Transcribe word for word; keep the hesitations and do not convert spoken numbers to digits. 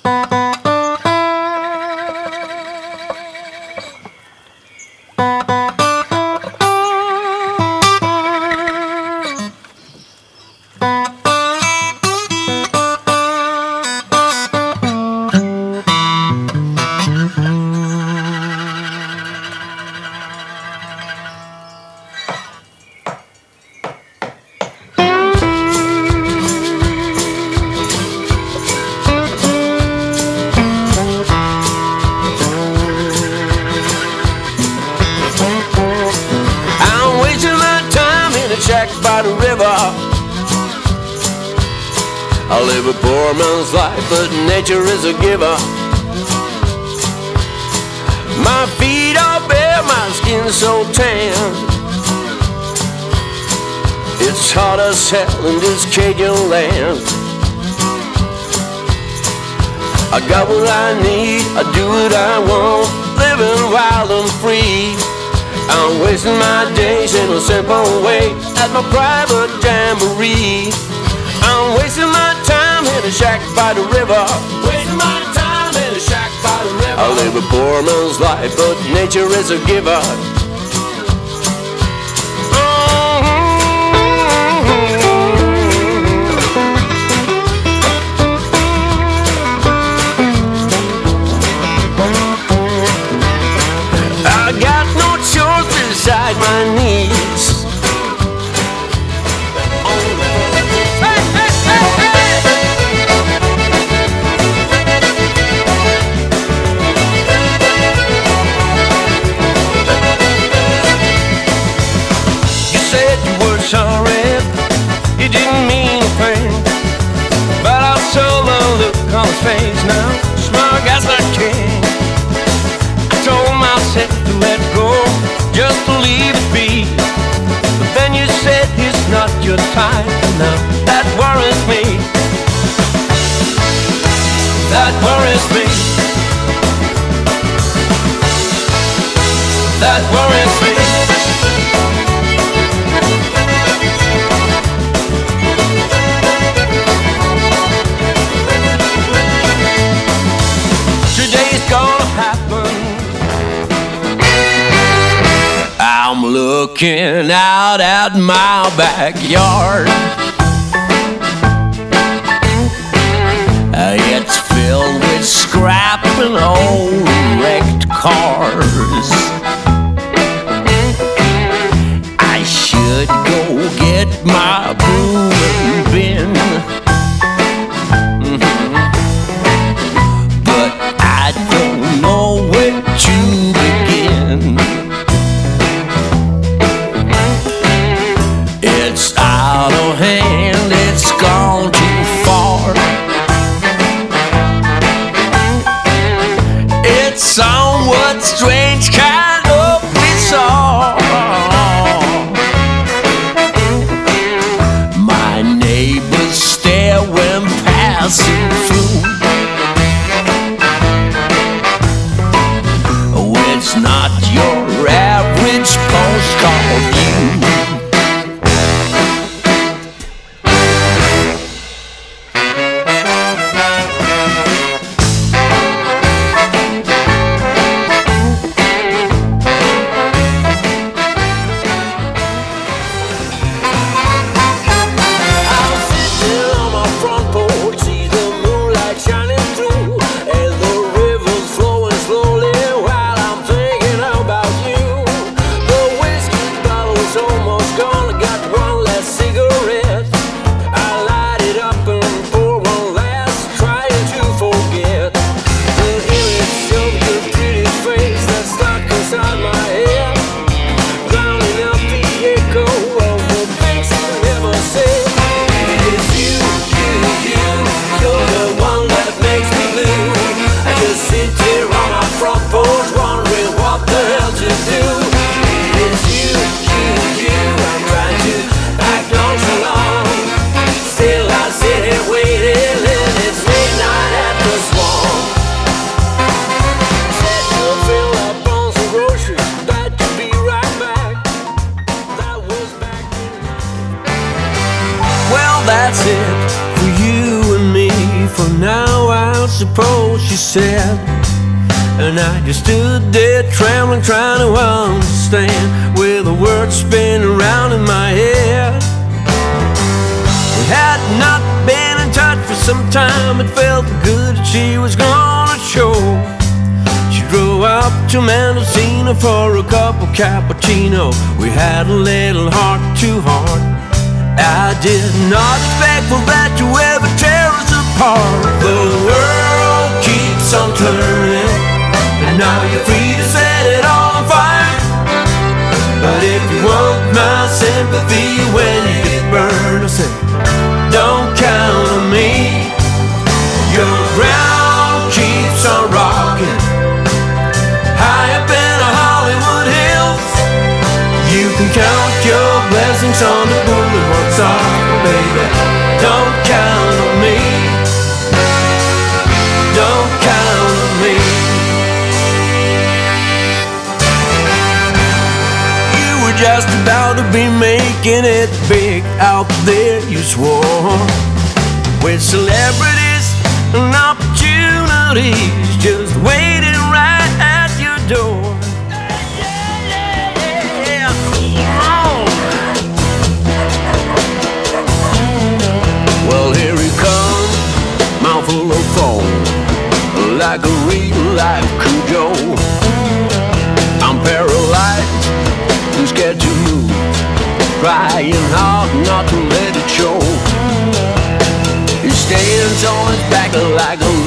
Shack by the river. I live a poor man's life, but nature is a giver. My feet are bare, my skin so tan. It's hard as hell in this Cajun land. I got what I need, I do what I want, living wild and free. I'm wasting my days in a simple way at my private jamboree. I'm wasting my time in a shack by the river. Wasting my time in a shack by the river. I live a poor man's life, but nature is a giver. I got no chores beside my knees. Hey, hey, hey, hey. You said you were sorry, you didn't mean a thing, but I saw the look on his face now, smug as a king. I told myself to let go, just to leave it be. But then you said it's not your time. Now that worries me. That worries me. That worries me. Today's gonna happen. I'm looking out at my backyard. It's filled with scrap and old wrecked cars. I should go get my broom and bin, but I don't know where to begin. It's out of hand. suppose, she said. And I just stood there trembling, trying to understand, with the words spinning around in my head. We had not been in touch for some time. It felt good that she was gonna show. She drove up to Mendocino for a cup of cappuccino. We had a little heart to heart. I did not expect for that to ever tear us apart. The world keeps on turning, and now you're free to set it all on fire. But if you want my sympathy when you get burned, I say, don't count on me. Your ground keeps on rocking high up in the Hollywood Hills. You can count your blessings on the boulevard star, baby. Don't count on me. Don't count on me. You were just about to be making it big out there, you swore, with celebrities and opportunities just waiting right at your door. Well, here he comes, mouthful of foam, like a real-life Cujo. I'm paralyzed and scared to move, trying hard not to let it show. He stands on his back like a